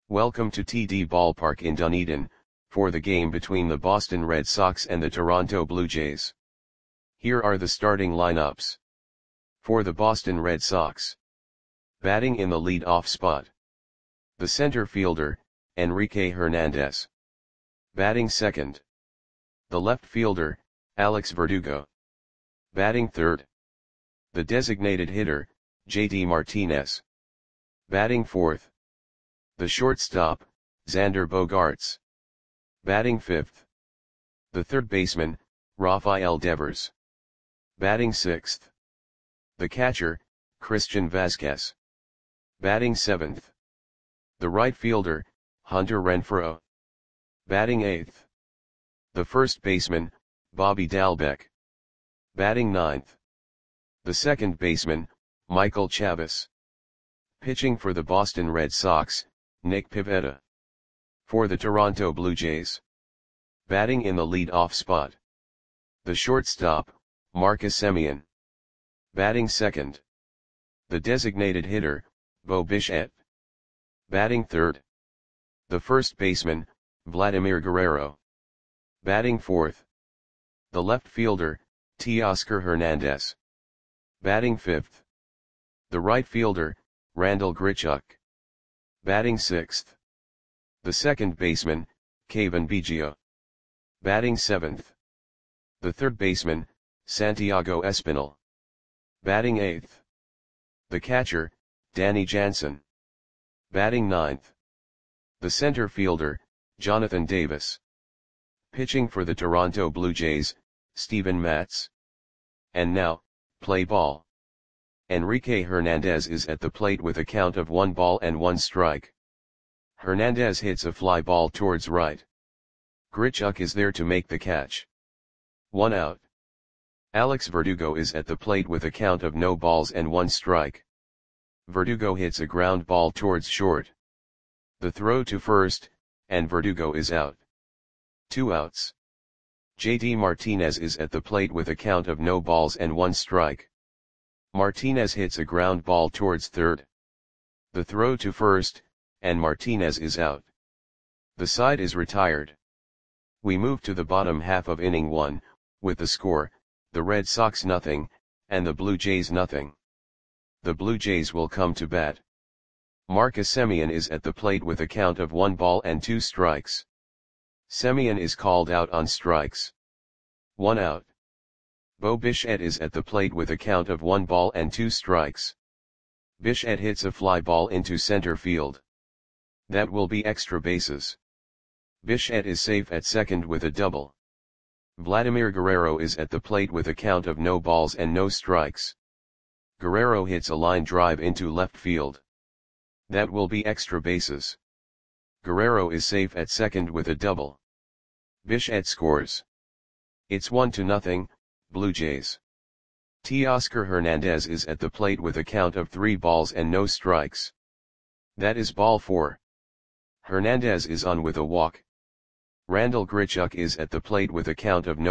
Welcome to TD Ballpark in Dunedin, for the game between the Boston Red Sox and the Toronto Blue Jays. Here are the starting lineups. For the Boston Red Sox. Batting in the lead-off spot. The center fielder, Enrique Hernandez. Batting second. The left fielder, Alex Verdugo. Batting third. The designated hitter, JD Martinez. Batting fourth. The shortstop, Xander Bogaerts. Batting fifth. The third baseman, Rafael Devers. Batting sixth. The catcher, Christian Vazquez. Batting seventh. The right fielder, Hunter Renfroe. Batting eighth. The first baseman, Bobby Dalbec. Batting ninth. The second baseman, Michael Chavis. Pitching for the Boston Red Sox, Nick Pivetta. For the Toronto Blue Jays. Batting in the lead-off spot. The shortstop, Marcus Semien. Batting second. The designated hitter, Bo Bichette. Batting third. The first baseman, Vladimir Guerrero. Batting fourth. The left fielder, Teoscar Hernandez. Batting fifth. The right fielder, Randal Grichuk. Batting sixth. The second baseman, Cavan Biggio. Batting seventh. The third baseman, Santiago Espinal. Batting eighth. The catcher, Danny Jansen. Batting ninth. The center fielder, Jonathan Davis. Pitching for the Toronto Blue Jays, Steven Matz. And now, play ball. Enrique Hernandez is at the plate with a count of 1-1 Hernandez hits a fly ball towards right. Grichuk is there to make the catch. 1 out. Alex Verdugo is at the plate with a count of 0-1. Verdugo hits a ground ball towards short. The throw to first, and Verdugo is out. 2 outs. JD Martinez is at the plate with a count of 0-1. Martinez hits a ground ball towards third. The throw to first, and Martinez is out. The side is retired. We move to the bottom half of inning 1, with the score, the Red Sox 0, and the Blue Jays 0. The Blue Jays will come to bat. Marcus Semien is at the plate with a count of 1-2. Semien is called out on strikes. 1 out. Bo Bichette is at the plate with a count of 1-2. Bichette hits a fly ball into center field. That will be extra bases. Bichette is safe at second with a double. Vladimir Guerrero is at the plate with a count of 0-0. Guerrero hits a line drive into left field. That will be extra bases. Guerrero is safe at second with a double. Bichette scores. It's 1-0, Blue Jays. Teoscar Hernandez is at the plate with a count of 3-0. That is ball 4. Hernandez is on with a walk. Randal Grichuk is at the plate with a count of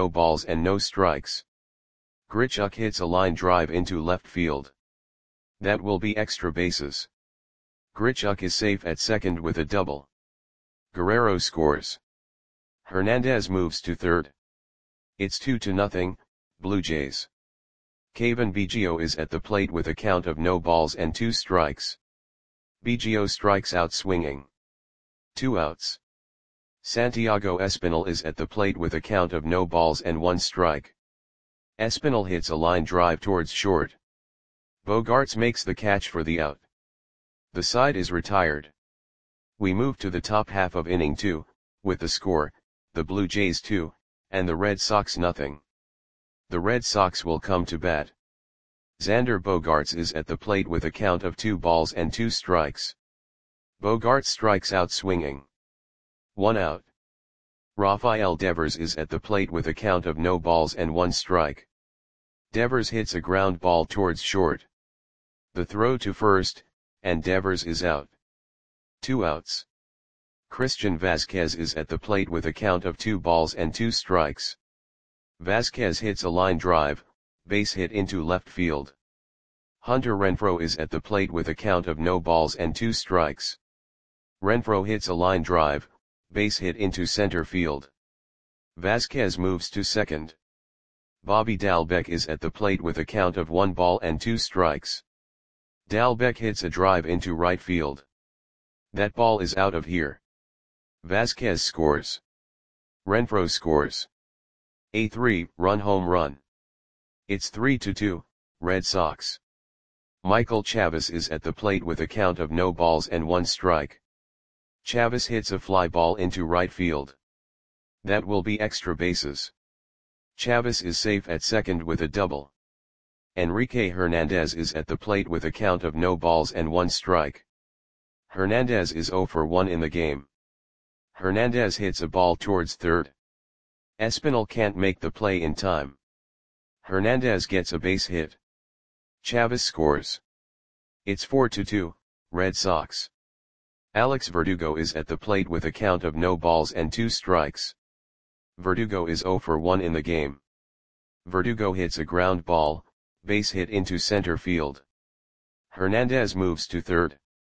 0-0. Grichuk hits a line drive into left field. That will be extra bases. Grichuk is safe at second with a double. Guerrero scores. Hernandez moves to third. It's 2-0, Blue Jays. Cavan Biggio is at the plate with a count of 0-2. Biggio strikes out swinging. 2 outs. Santiago Espinal is at the plate with a count of 0-1. Espinal hits a line drive towards short. Bogaerts makes the catch for the out. The side is retired. We move to the top half of inning 2, with the score, the Blue Jays 2, and the Red Sox 0. The Red Sox will come to bat. Xander Bogaerts is at the plate with a count of 2-2. Bogaerts strikes out swinging. 1 out. Rafael Devers is at the plate with a count of 0-1. Devers hits a ground ball towards short. The throw to first, and Devers is out. 2 outs. Christian Vazquez is at the plate with a count of 2-2. Vazquez hits a line drive, base hit into left field. Hunter Renfroe is at the plate with a count of 0-2. Renfroe hits a line drive, base hit into center field. Vasquez moves to second. Bobby Dalbec is at the plate with a count of 1 ball and 2 strikes. Dalbec hits a drive into right field. That ball is out of here. Vasquez scores. Renfroe scores. A 3-run home run. It's 3-2, Red Sox. Michael Chavis is at the plate with a count of no balls and 1 strike. Chavis hits a fly ball into right field. That will be extra bases. Chavis is safe at second with a double. Enrique Hernandez is at the plate with a count of no balls and 1 strike. Hernandez is 0 for 1 in the game. Hernandez hits a ball towards third. Espinal can't make the play in time. Hernandez gets a base hit. Chavis scores. It's 4-2, Red Sox. Alex Verdugo is at the plate with a count of no balls and 2 strikes. Verdugo is 0 for 1 in the game. Verdugo hits a ground ball, base hit into center field. Hernandez moves to third.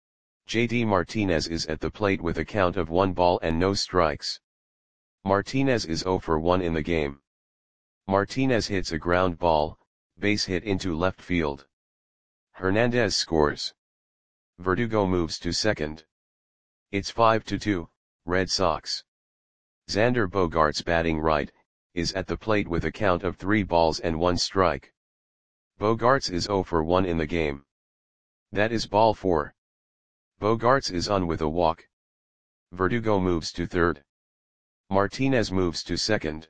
JD Martinez is at the plate with a count of 1 ball and no strikes. Martinez is 0 for 1 in the game. Martinez hits a ground ball, base hit into left field. Hernandez scores. Verdugo moves to second. It's 5-2, Red Sox. Xander Bogaerts batting right, is at the plate with a count of 3 balls and 1 strike. Bogaerts is 0 for 1 in the game. That is ball 4. Bogaerts is on with a walk. Verdugo moves to third. Martinez moves to second.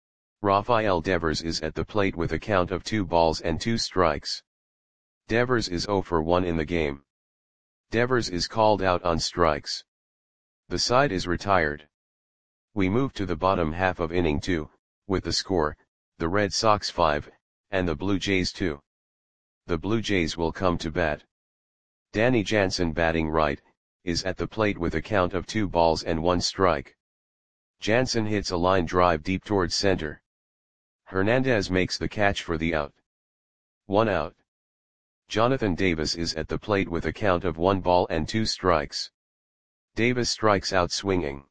Rafael Devers is at the plate with a count of 2 balls and 2 strikes. Devers is 0 for 1 in the game. Devers is called out on strikes. The side is retired. We move to the bottom half of inning 2, with the score, the Red Sox 5, and the Blue Jays 2. The Blue Jays will come to bat. Danny Jansen batting right, is at the plate with a count of 2 balls and 1 strike. Jansen hits a line drive deep towards center. Hernandez makes the catch for the out. 1 out. Jonathan Davis is at the plate with a count of 1 ball and 2 strikes. Davis strikes out swinging.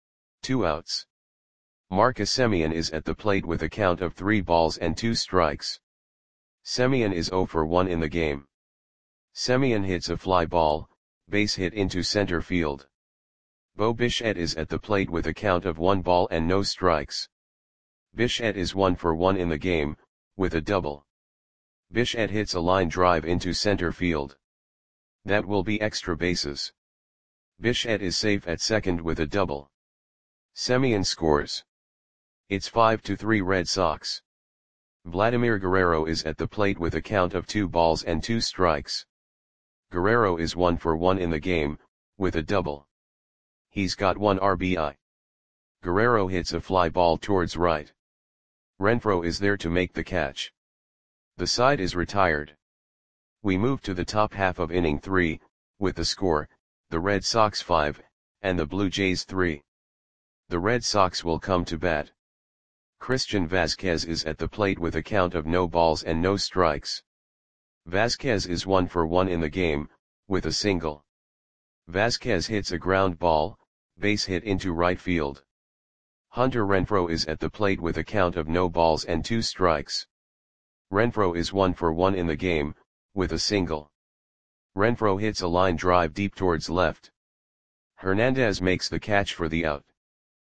2 outs. Marcus Semien is at the plate with a count of 3 balls and 2 strikes. Semien is 0 for 1 in the game. Semien hits a fly ball, base hit into center field. Bo Bichette is at the plate with a count of 1 ball and no strikes. Bichette is 1 for 1 in the game, with a double. Bichette hits a line drive into center field. That will be extra bases. Bichette is safe at second with a double. Semien scores. It's 5-3 Red Sox. Vladimir Guerrero is at the plate with a count of 2 balls and 2 strikes. Guerrero is 1 for 1 in the game, with a double. He's got 1 RBI. Guerrero hits a fly ball towards right. Renfroe is there to make the catch. The side is retired. We move to the top half of inning 3, with the score, the Red Sox 5, and the Blue Jays 3. The Red Sox will come to bat. Christian Vasquez is at the plate with a count of no balls and no strikes. Vasquez is 1 for 1 in the game, with a single. Vasquez hits a ground ball, base hit into right field. Hunter Renfroe is at the plate with a count of no balls and 2 strikes. Renfroe is 1 for 1 in the game, with a single. Renfroe hits a line drive deep towards left. Hernandez makes the catch for the out.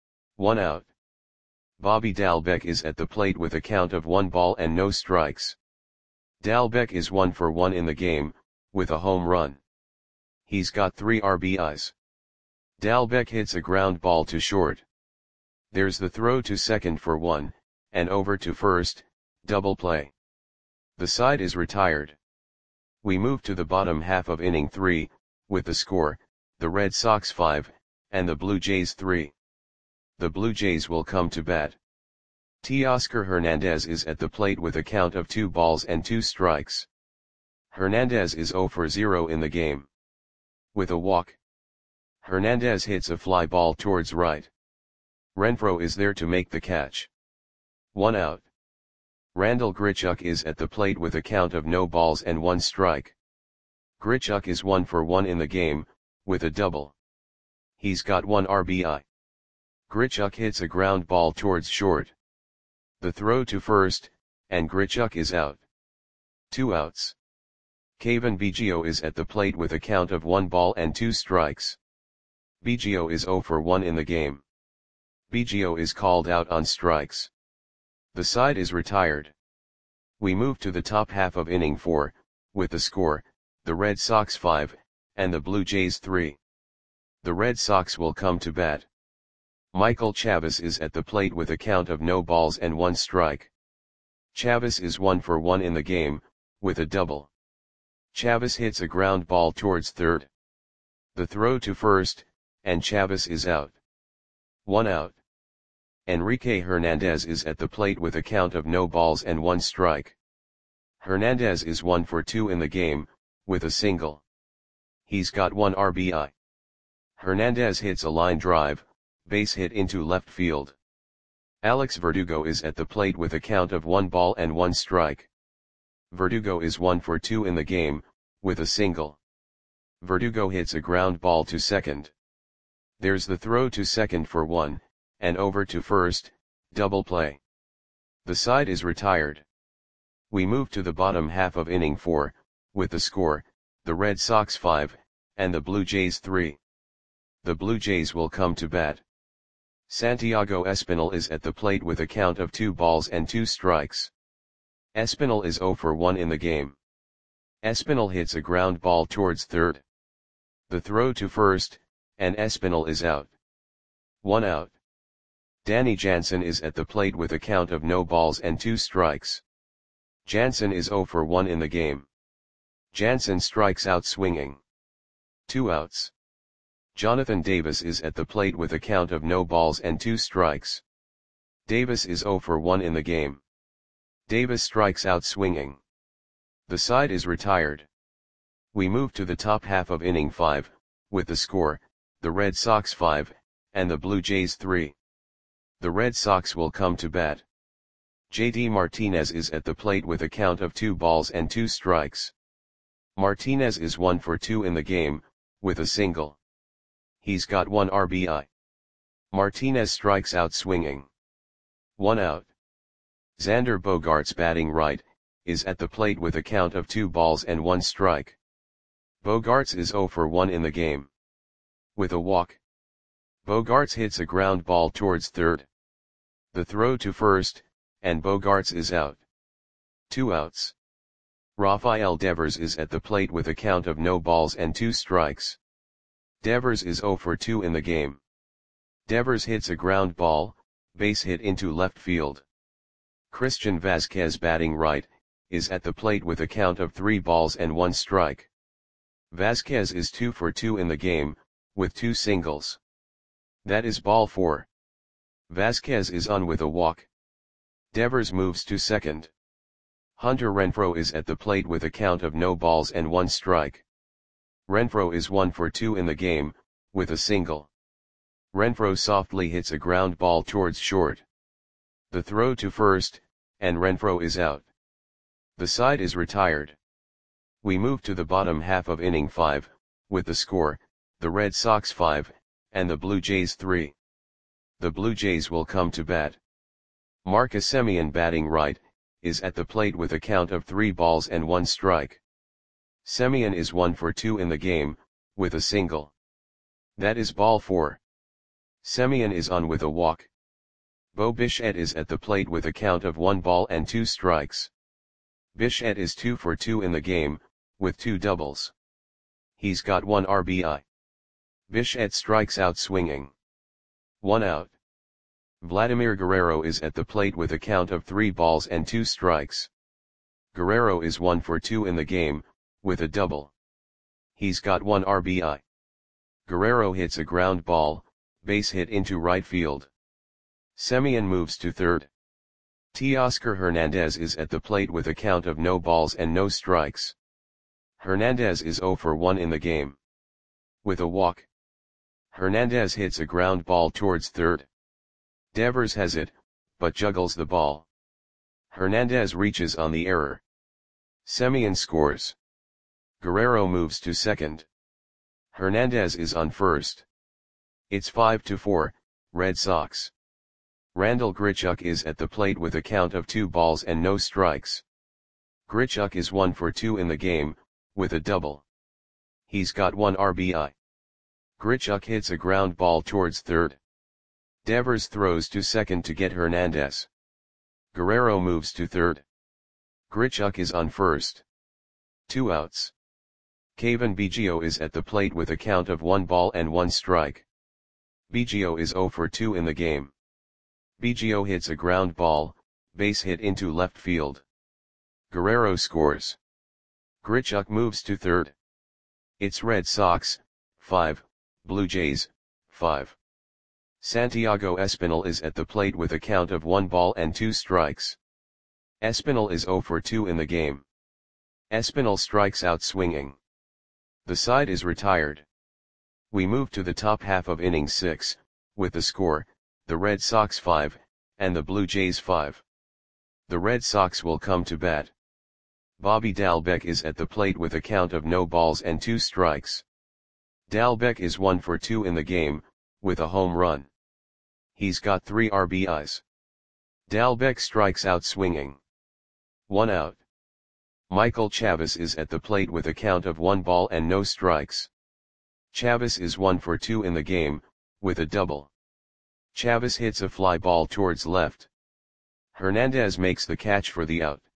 1 out. Bobby Dalbec is at the plate with a count of 1 ball and no strikes. Dalbec is 1 for 1 in the game, with a home run. He's got 3 RBIs. Dalbec hits a ground ball to short. There's the throw to second for 1, and over to first, double play. The side is retired. We move to the bottom half of inning 3, with the score, the Red Sox 5, and the Blue Jays 3. The Blue Jays will come to bat. Teoscar Hernandez is at the plate with a count of 2 balls and 2 strikes. Hernandez is 0 for 0 in the game. With a walk. Hernandez hits a fly ball towards right. Renfroe is there to make the catch. 1 out. Randal Grichuk is at the plate with a count of no balls and 1 strike. Grichuk is 1 for 1 in the game, with a double. He's got 1 RBI. Grichuk hits a ground ball towards short. The throw to first, and Grichuk is out. 2 outs. Kevin Biggio is at the plate with a count of 1 ball and 2 strikes. Biggio is 0 for 1 in the game. Biggio is called out on strikes. The side is retired. We move to the top half of inning 4, with the score, the Red Sox 5, and the Blue Jays 3. The Red Sox will come to bat. Michael Chavis is at the plate with a count of no balls and 1 strike. Chavis is 1 for 1 in the game, with a double. Chavis hits a ground ball towards third. The throw to first, and Chavis is out. 1 out. Enrique Hernandez is at the plate with a count of no balls and 1 strike. Hernandez is 1 for 2 in the game, with a single. He's got 1 RBI. Hernandez hits a line drive, base hit into left field. Alex Verdugo is at the plate with a count of 1 ball and 1 strike. Verdugo is 1 for 2 in the game, with a single. Verdugo hits a ground ball to second. There's the throw to second for 1, and over to first, double play. The side is retired. We move to the bottom half of inning 4, with the score, the Red Sox 5, and the Blue Jays 3. The Blue Jays will come to bat. Santiago Espinal is at the plate with a count of 2 balls and 2 strikes. Espinal is 0 for 1 in the game. Espinal hits a ground ball towards third. The throw to first, and Espinal is out. 1 out. Danny Jansen is at the plate with a count of no balls and 2 strikes. Jansen is 0 for 1 in the game. Jansen strikes out swinging. 2 outs. Jonathan Davis is at the plate with a count of no balls and 2 strikes. Davis is 0 for 1 in the game. Davis strikes out swinging. The side is retired. We move to the top half of inning 5, with the score, the Red Sox 5, and the Blue Jays 3. The Red Sox will come to bat. JD Martinez is at the plate with a count of 2 balls and 2 strikes. Martinez is 1 for 2 in the game, with a single. He's got 1 RBI. Martinez strikes out swinging. 1 out. Xander Bogaerts batting right, is at the plate with a count of 2 balls and 1 strike. Bogaerts is 0 for 1 in the game. With a walk. Bogaerts hits a ground ball towards third. The throw to first, and Bogaerts is out. 2 outs. Rafael Devers is at the plate with a count of no balls and 2 strikes. Devers is 0 for 2 in the game. Devers hits a ground ball, base hit into left field. Christian Vasquez batting right, is at the plate with a count of 3 balls and 1 strike. Vasquez is 2 for 2 in the game, with 2 singles. That is ball 4. Vasquez is on with a walk. Devers moves to second. Hunter Renfroe is at the plate with a count of no balls and 1 strike. Renfroe is 1 for 2 in the game, with a single. Renfroe softly hits a ground ball towards short. The throw to first, and Renfroe is out. The side is retired. We move to the bottom half of inning 5, with the score, the Red Sox 5, and the Blue Jays 3. The Blue Jays will come to bat. Marcus Semien batting right, is at the plate with a count of 3 balls and 1 strike. Semien is 1 for 2 in the game, with a single. That is ball 4. Semien is on with a walk. Bo Bichette is at the plate with a count of 1 ball and 2 strikes. Bichette is 2 for 2 in the game, with 2 doubles. He's got 1 RBI. Bichette strikes out swinging. 1 out. Vladimir Guerrero is at the plate with a count of 3 balls and 2 strikes. Guerrero is 1 for 2 in the game, with a double. He's got 1 RBI. Guerrero hits a ground ball, base hit into right field. Semien moves to third. Teoscar Hernandez is at the plate with a count of no balls and no strikes. Hernandez is 0 for 1 in the game. With a walk. Hernandez hits a ground ball towards third. Devers has it, but juggles the ball. Hernandez reaches on the error. Semien scores. Guerrero moves to second. Hernandez is on first. It's 5-4, Red Sox. Randal Grichuk is at the plate with a count of 2 balls and no strikes. Grichuk is 1 for 2 in the game, with a double. He's got 1 RBI. Grichuk hits a ground ball towards third. Devers throws to second to get Hernandez. Guerrero moves to third. Grichuk is on first. 2 outs. Cavan Biggio is at the plate with a count of 1 ball and 1 strike. Biggio is 0 for 2 in the game. Biggio hits a ground ball, base hit into left field. Guerrero scores. Grichuk moves to third. It's Red Sox, 5, Blue Jays, 5. Santiago Espinal is at the plate with a count of 1 ball and 2 strikes. Espinal is 0 for 2 in the game. Espinal strikes out swinging. The side is retired. We move to the top half of inning 6, with the score, the Red Sox 5, and the Blue Jays 5. The Red Sox will come to bat. Bobby Dalbec is at the plate with a count of no balls and 2 strikes. Dalbec is 1 for 2 in the game, with a home run. He's got 3 RBIs. Dalbec strikes out swinging. 1 out. Michael Chavis is at the plate with a count of 1 ball and no strikes. Chavis is 1 for 2 in the game, with a double. Chavis hits a fly ball towards left. Hernandez makes the catch for the out.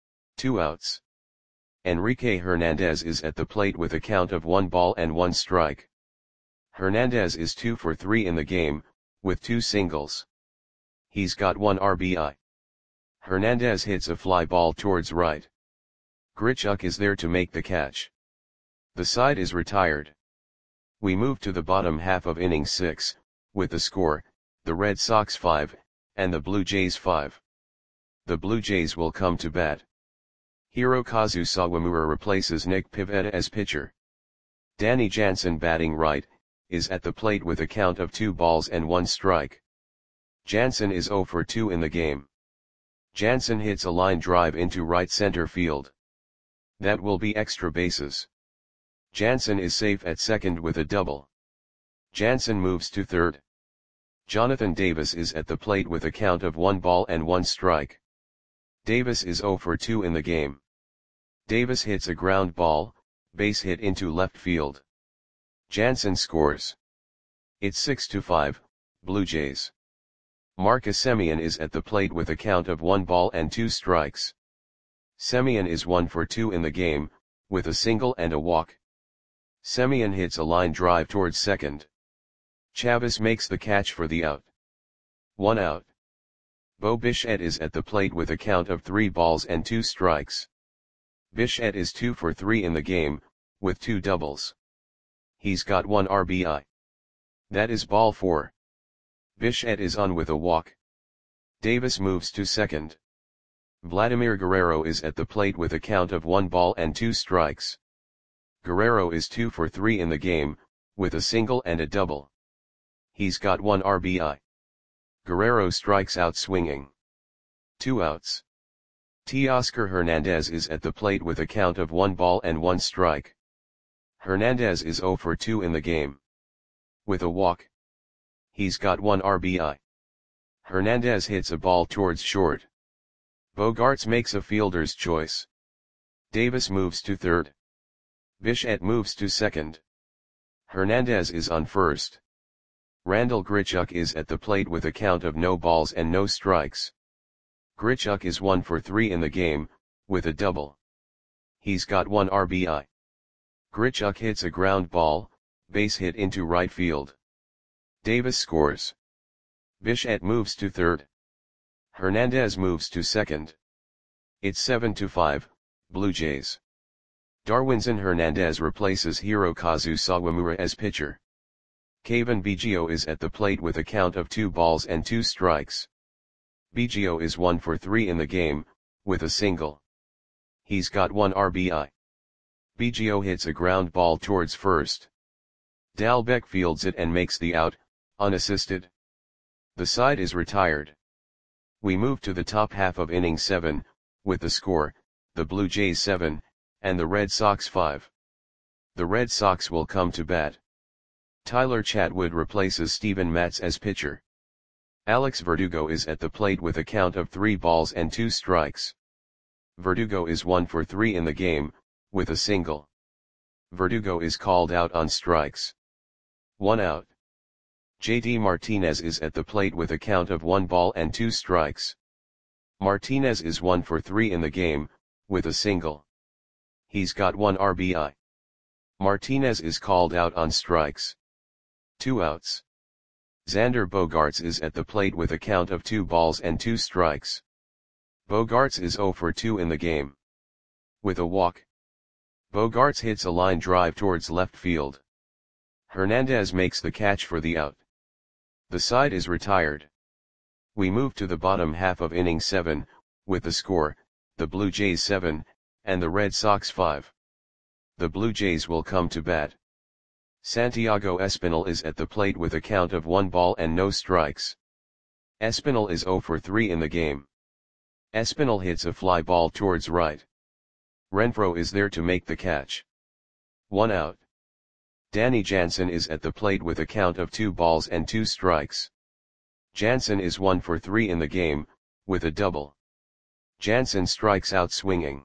2 outs. Enrique Hernandez is at the plate with a count of 1 ball and 1 strike. Hernandez is 2 for 3 in the game, with 2 singles. He's got 1 RBI. Hernandez hits a fly ball towards right. Grichuk is there to make the catch. The side is retired. We move to the bottom half of inning 6, with the score, the Red Sox 5, and the Blue Jays 5. The Blue Jays will come to bat. Hirokazu Sawamura replaces Nick Pivetta as pitcher. Danny Jansen, batting right, is at the plate with a count of 2 balls and 1 strike. Jansen is 0 for 2 in the game. Jansen hits a line drive into right center field. That will be extra bases. Jansen is safe at second with a double. Jansen moves to third. Jonathan Davis is at the plate with a count of 1 ball and 1 strike. Davis is 0 for 2 in the game. Davis hits a ground ball, base hit into left field. Jansen scores. It's 6-5, Blue Jays. Marcus Semien is at the plate with a count of 1 ball and 2 strikes. Semien is 1 for 2 in the game, with a single and a walk. Semien hits a line drive towards second. Chavis makes the catch for the out. 1 out. Bo Bichette is at the plate with a count of 3 balls and 2 strikes. Bichette is 2 for 3 in the game, with 2 doubles. He's got 1 RBI. That is ball 4. Bichette is on with a walk. Davis moves to second. Vladimir Guerrero is at the plate with a count of 1 ball and 2 strikes. Guerrero is 2 for 3 in the game, with a single and a double. He's got 1 RBI. Guerrero strikes out swinging. 2 outs. Teoscar Hernandez is at the plate with a count of 1 ball and 1 strike. Hernandez is 0 for 2 in the game. With a walk. He's got 1 RBI. Hernandez hits a ball towards short. Bogaerts makes a fielder's choice. Davis moves to third. Bichette moves to second. Hernandez is on first. Randal Grichuk is at the plate with a count of no balls and no strikes. Grichuk is 1 for 3 in the game, with a double. He's got 1 RBI. Grichuk hits a ground ball, base hit into right field. Davis scores. Bichette moves to third. Hernandez moves to second. It's 7-5, Blue Jays. Darwinzon Hernandez replaces Hirokazu Sawamura as pitcher. Cavan Biggio is at the plate with a count of 2 balls and 2 strikes. Biggio is 1 for 3 in the game, with a single. He's got 1 RBI. Biggio hits a ground ball towards first. Dalbec fields it and makes the out, unassisted. The side is retired. We move to the top half of inning 7, with the score, the Blue Jays 7, and the Red Sox 5. The Red Sox will come to bat. Tyler Chatwood replaces Steven Matz as pitcher. Alex Verdugo is at the plate with a count of 3 balls and 2 strikes. Verdugo is 1 for 3 in the game, with a single. Verdugo is called out on strikes. 1 out. JD Martinez is at the plate with a count of 1 ball and 2 strikes. Martinez is 1 for 3 in the game, with a single. He's got 1 RBI. Martinez is called out on strikes. 2 outs. Xander Bogaerts is at the plate with a count of 2 balls and 2 strikes. Bogaerts is 0 for 2 in the game. With a walk. Bogaerts hits a line drive towards left field. Hernandez makes the catch for the out. The side is retired. We move to the bottom half of inning 7, with the score, the Blue Jays 7, and the Red Sox 5. The Blue Jays will come to bat. Santiago Espinal is at the plate with a count of 1 ball and no strikes. Espinal is 0 for 3 in the game. Espinal hits a fly ball towards right. Renfroe is there to make the catch. 1 out. Danny Jansen is at the plate with a count of 2 balls and 2 strikes. Jansen is 1 for 3 in the game, with a double. Jansen strikes out swinging.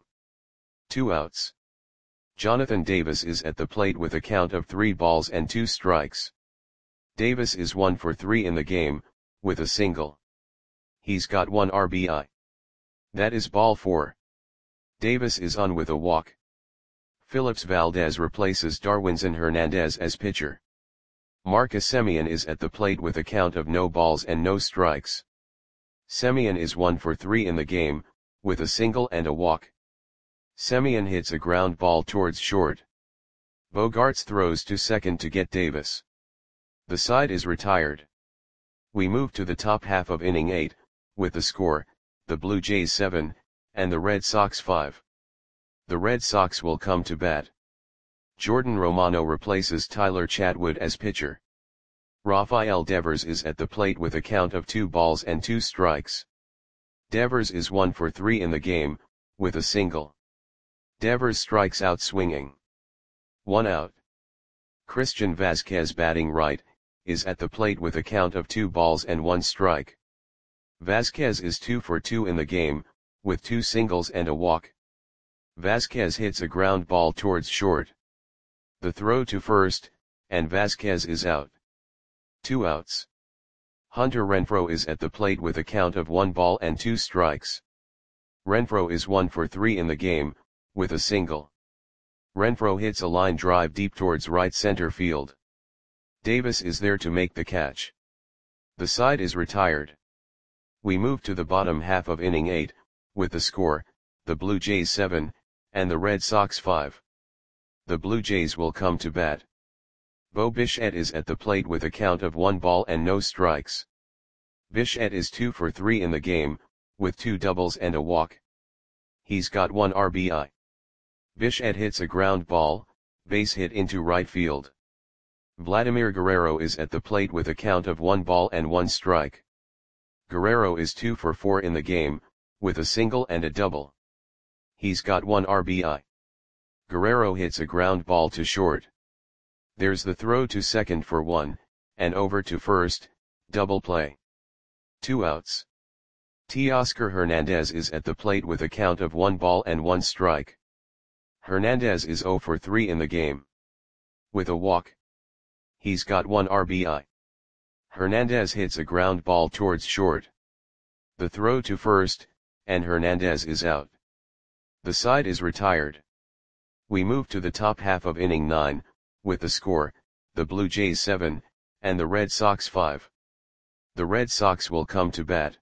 2 outs. Jonathan Davis is at the plate with a count of 3 balls and 2 strikes. Davis is 1 for 3 in the game, with a single. He's got 1 RBI. That is ball 4. Davis is on with a walk. Phillips Valdez replaces Darwinzon Hernandez as pitcher. Marcus Semien is at the plate with a count of no balls and no strikes. Semien is 1 for 3 in the game, with a single and a walk. Semien hits a ground ball towards short. Bogaerts throws to second to get Davis. The side is retired. We move to the top half of inning 8, with the score, the Blue Jays 7, and the Red Sox 5. The Red Sox will come to bat. Jordan Romano replaces Tyler Chatwood as pitcher. Rafael Devers is at the plate with a count of 2 balls and 2 strikes. Devers is 1 for 3 in the game, with a single. Devers strikes out swinging. 1 out. Christian Vasquez batting right, is at the plate with a count of 2 balls and 1 strike. Vasquez is 2 for 2 in the game, with 2 singles and a walk. Vasquez hits a ground ball towards short. The throw to first, and Vasquez is out. 2 outs. Hunter Renfroe is at the plate with a count of 1 ball and 2 strikes. Renfroe is 1 for 3 in the game, with a single. Renfroe hits a line drive deep towards right center field. Davis is there to make the catch. The side is retired. We move to the bottom half of inning 8, with the score, the Blue Jays 7, and the Red Sox 5. The Blue Jays will come to bat. Bo Bichette is at the plate with a count of 1 ball and no strikes. Bichette is 2 for 3 in the game, with 2 doubles and a walk. He's got 1 RBI. Bichette hits a ground ball, base hit into right field. Vladimir Guerrero is at the plate with a count of 1 ball and 1 strike. Guerrero is 2 for 4 in the game, with a single and a double. He's got 1 RBI. Guerrero hits a ground ball to short. There's the throw to second for 1, and over to first, double play. 2 outs. Teoscar Hernandez is at the plate with a count of 1 ball and 1 strike. Hernandez is 0 for 3 in the game. With a walk. He's got 1 RBI. Hernandez hits a ground ball towards short. The throw to first, and Hernandez is out. The side is retired. We move to the top half of inning 9, with the score, the Blue Jays 7, and the Red Sox 5. The Red Sox will come to bat.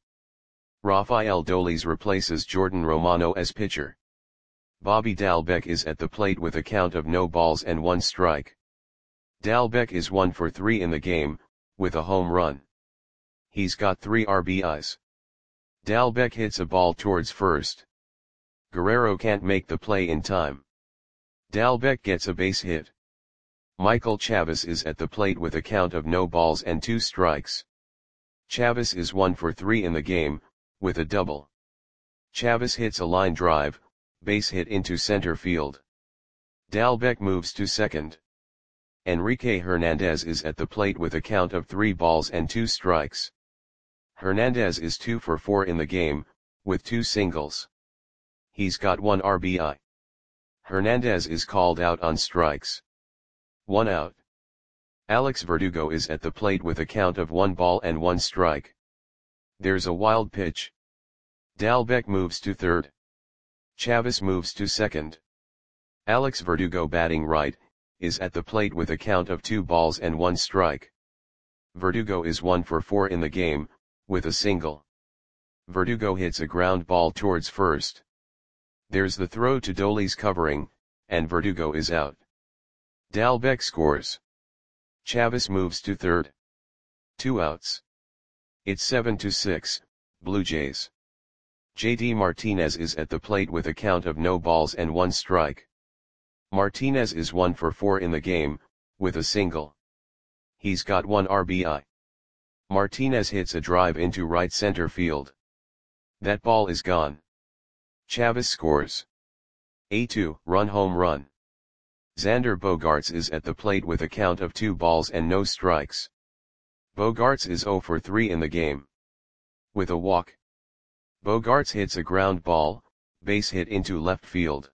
Rafael Dolis replaces Jordan Romano as pitcher. Bobby Dalbec is at the plate with a count of no balls and 1 strike. Dalbec is 1 for 3 in the game, with a home run. He's got 3 RBIs. Dalbec hits a ball towards first. Guerrero can't make the play in time. Dalbec gets a base hit. Michael Chavis is at the plate with a count of no balls and 2 strikes. Chavis is 1 for 3 in the game, with a double. Chavis hits a line drive, base hit into center field. Dalbec moves to second. Enrique Hernandez is at the plate with a count of 3 balls and 2 strikes. Hernandez is 2 for 4 in the game, with 2 singles. He's got 1 RBI. Hernandez is called out on strikes. 1 out. Alex Verdugo is at the plate with a count of 1 ball and 1 strike. There's a wild pitch. Dalbec moves to third. Chavis moves to second. Alex Verdugo, batting right, is at the plate with a count of 2 balls and 1 strike. Verdugo is 1 for 4 in the game, with a single. Verdugo hits a ground ball towards first. There's the throw to Dolis covering, and Verdugo is out. Dalbec scores. Chavis moves to third. 2 outs. It's 7-6, Blue Jays. JD Martinez is at the plate with a count of no balls and 1 strike. Martinez is 1 for 4 in the game, with a single. He's got 1 RBI. Martinez hits a drive into right center field. That ball is gone. Chavis scores. A 2-run home run. Xander Bogaerts is at the plate with a count of 2 balls and no strikes. Bogaerts is 0 for 3 in the game. With a walk. Bogaerts hits a ground ball, base hit into left field.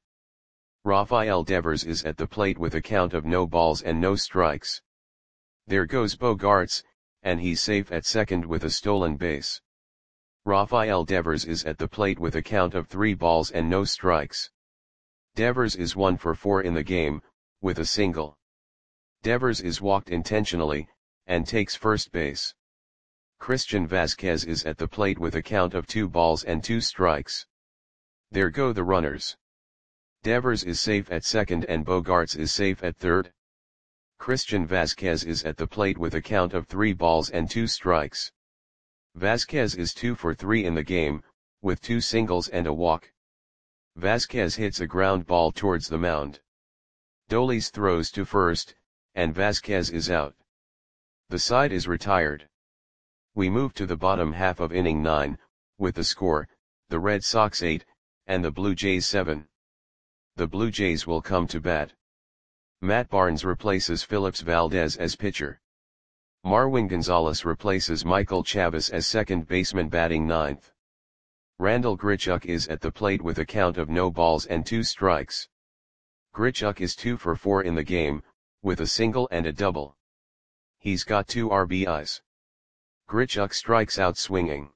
Rafael Devers is at the plate with a count of no balls and no strikes. There goes Bogaerts, and he's safe at second with a stolen base. Rafael Devers is at the plate with a count of 3 balls and no strikes. Devers is 1 for 4 in the game, with a single. Devers is walked intentionally, and takes first base. Christian Vazquez is at the plate with a count of 2 balls and 2 strikes. There go the runners. Devers is safe at second and Bogaerts is safe at third. Christian Vazquez is at the plate with a count of 3 balls and 2 strikes. Vazquez is 2 for 3 in the game, with 2 singles and a walk. Vazquez hits a ground ball towards the mound. Dolis throws to first, and Vazquez is out. The side is retired. We move to the bottom half of inning 9, with the score, the Red Sox 8, and the Blue Jays 7. The Blue Jays will come to bat. Matt Barnes replaces Phillips Valdez as pitcher. Marwin Gonzalez replaces Michael Chavis as second baseman, batting 9th. Randall Grichuk is at the plate with a count of no balls and 2 strikes. Grichuk is 2 for 4 in the game, with a single and a double. He's got 2 RBIs. Grichuk strikes out swinging.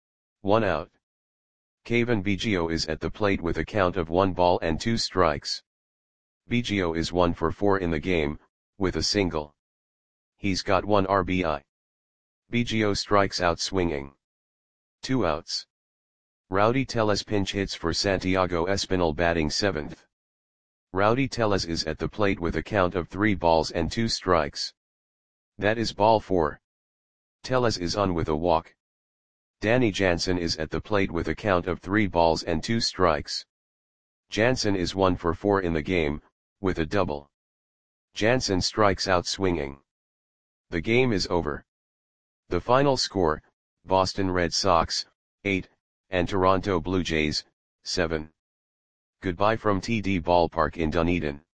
1 out. Cavan Biggio is at the plate with a count of 1 ball and 2 strikes. Biggio is 1 for 4 in the game, with a single. He's got 1 RBI. Biggio strikes out swinging. 2 outs. Rowdy Tellez pinch hits for Santiago Espinal, batting 7th. Rowdy Tellez is at the plate with a count of 3 balls and 2 strikes. That is ball 4. Tellez is on with a walk. Danny Jansen is at the plate with a count of 3 balls and 2 strikes. Jansen is 1 for 4 in the game, with a double. Jansen strikes out swinging. The game is over. The final score, Boston Red Sox, 8, and Toronto Blue Jays, 7. Goodbye from TD Ballpark in Dunedin.